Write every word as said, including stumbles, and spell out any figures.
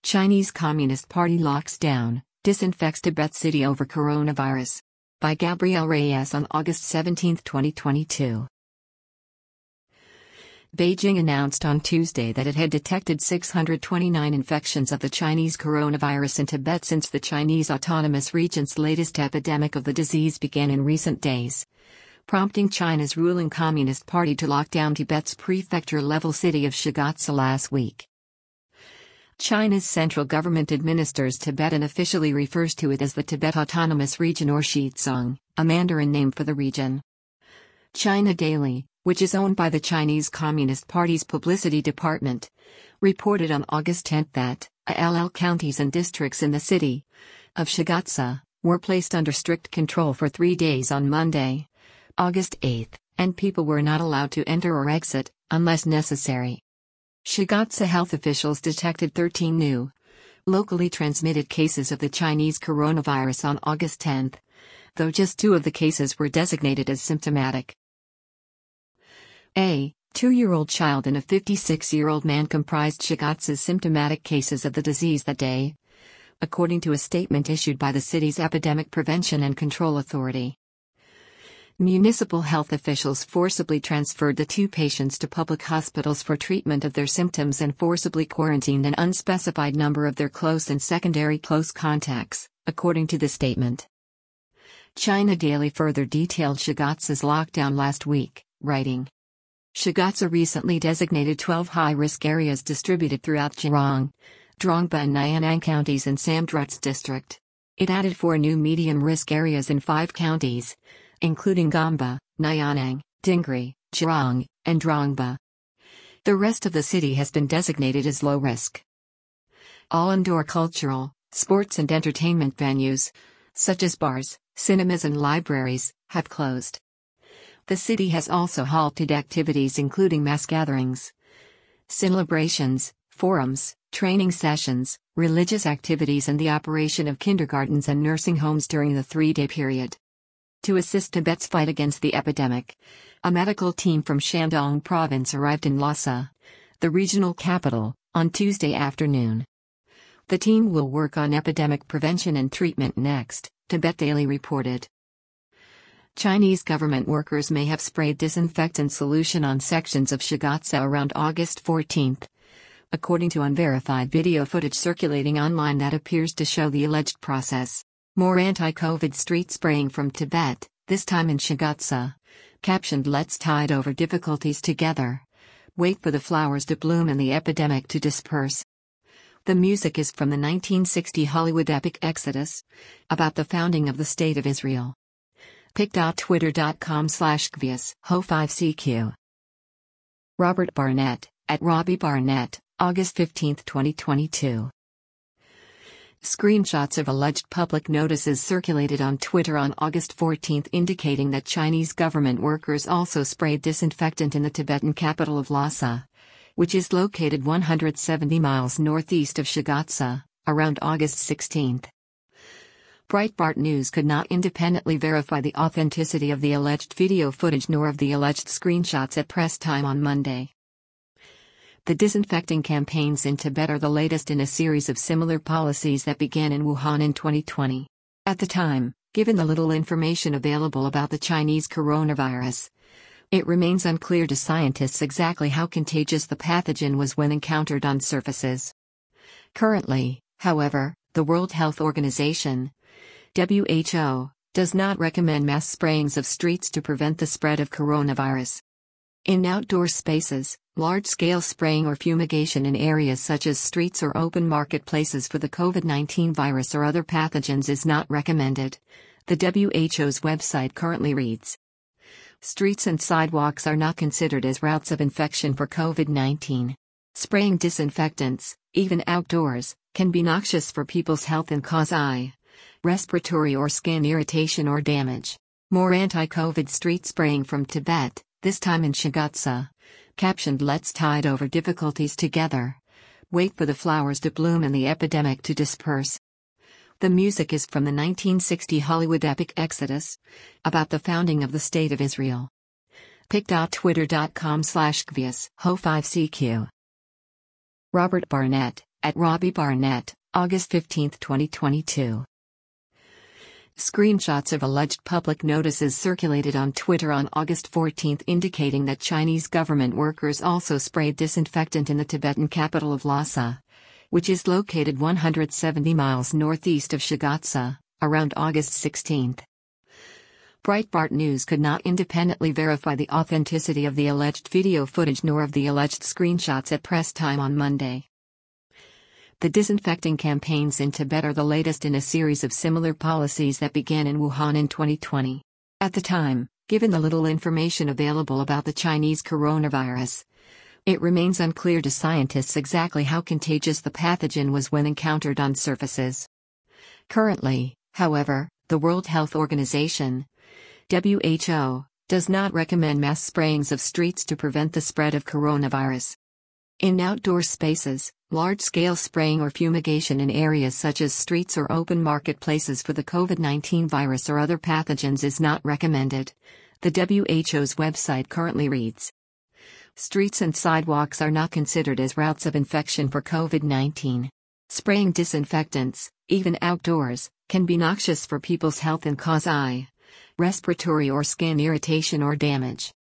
Chinese Communist Party locks down, disinfects Tibet city over coronavirus. By Gabrielle Reyes on August seventeenth, twenty twenty-two. Beijing announced on Tuesday that it had detected six hundred twenty-nine infections of the Chinese coronavirus in Tibet since the Chinese Autonomous Region's latest epidemic of the disease began in recent days, prompting China's ruling Communist Party to lock down Tibet's prefecture-level city of Shigatse last week. China's central government administers Tibet and officially refers to it as the Tibet Autonomous Region or Xizang, a Mandarin name for the region. China Daily, which is owned by the Chinese Communist Party's publicity department, reported on August tenth that all L counties and districts in the city of Shigatse were placed under strict control for three days on Monday, August eighth, and people were not allowed to enter or exit, unless necessary. Shigatse health officials detected thirteen new, locally transmitted cases of the Chinese coronavirus on August tenth, though just two of the cases were designated as symptomatic. A two-year-old child and a fifty-six-year-old man comprised Shigatse's symptomatic cases of the disease that day, according to a statement issued by the city's Epidemic Prevention and Control Authority. Municipal health officials forcibly transferred the two patients to public hospitals for treatment of their symptoms and forcibly quarantined an unspecified number of their close and secondary close contacts, according to the statement. China Daily further detailed Shigatse's lockdown last week, writing, Shigatse recently designated twelve high-risk areas distributed throughout Zhejiang, Zhongba and Nanyang counties and Samdruts district. It added four new medium-risk areas in five counties, including Gamba, Nanyang, Dingri, Zhejiang, and Zhongba. The rest of the city has been designated as low risk. All indoor cultural, sports and entertainment venues, such as bars, cinemas and libraries, have closed. The city has also halted activities including mass gatherings, celebrations, forums, training sessions, religious activities and the operation of kindergartens and nursing homes during the three-day period. To assist Tibet's fight against the epidemic, a medical team from Shandong province arrived in Lhasa, the regional capital, on Tuesday afternoon. The team will work on epidemic prevention and treatment next, Tibet Daily reported. Chinese government workers may have sprayed disinfectant solution on sections of Shigatse around August fourteenth, according to unverified video footage circulating online that appears to show the alleged process. More anti-COVID street spraying from Tibet, this time in Shigatse. Captioned Let's tide over difficulties together. Wait for the flowers to bloom and the epidemic to disperse. The music is from the nineteen sixty Hollywood epic Exodus, about the founding of the State of Israel. pic.twitter.com slash gvius ho five C Q. Robert Barnett, at Robbie Barnett, August fifteenth, twenty twenty-two. Screenshots of alleged public notices circulated on Twitter on August fourteenth indicating that Chinese government workers also sprayed disinfectant in the Tibetan capital of Lhasa, which is located one hundred seventy miles northeast of Shigatse, around August sixteenth. Breitbart News could not independently verify the authenticity of the alleged video footage nor of the alleged screenshots at press time on Monday. The disinfecting campaigns in Tibet are the latest in a series of similar policies that began in Wuhan in twenty twenty. At the time, given the little information available about the Chinese coronavirus, it remains unclear to scientists exactly how contagious the pathogen was when encountered on surfaces. Currently, however, the World Health Organization, W H O, does not recommend mass sprayings of streets to prevent the spread of coronavirus. In outdoor spaces, large-scale spraying or fumigation in areas such as streets or open marketplaces for the COVID nineteen virus or other pathogens is not recommended, the W H O's website currently reads. Streets and sidewalks are not considered as routes of infection for COVID nineteen. Spraying disinfectants, even outdoors, can be noxious for people's health and cause eye, respiratory or skin irritation or damage. More anti-COVID street spraying from Tibet, this time in Shigatse. Captioned Let's tide over difficulties together. Wait for the flowers to bloom and the epidemic to disperse. The music is from the nineteen sixty Hollywood epic Exodus, about the founding of the State of Israel. pic.twitter.com slash gvius ho five C Q. Robert Barnett, At Robbie Barnett, August fifteenth, twenty twenty-two. Screenshots of alleged public notices circulated on Twitter on August fourteenth indicating that Chinese government workers also sprayed disinfectant in the Tibetan capital of Lhasa, which is located one hundred seventy miles northeast of Shigatse, around August sixteenth. Breitbart News could not independently verify the authenticity of the alleged video footage nor of the alleged screenshots at press time on Monday. The disinfecting campaigns in Tibet are the latest in a series of similar policies that began in Wuhan in twenty twenty. At the time, given the little information available about the Chinese coronavirus, it remains unclear to scientists exactly how contagious the pathogen was when encountered on surfaces. Currently, however, the World Health Organization, W H O, does not recommend mass sprayings of streets to prevent the spread of coronavirus. In outdoor spaces, large-scale spraying or fumigation in areas such as streets or open marketplaces for the COVID nineteen virus or other pathogens is not recommended, the W H O's website currently reads. Streets and sidewalks are not considered as routes of infection for COVID nineteen. Spraying disinfectants, even outdoors, can be noxious for people's health and cause eye, respiratory or skin irritation or damage.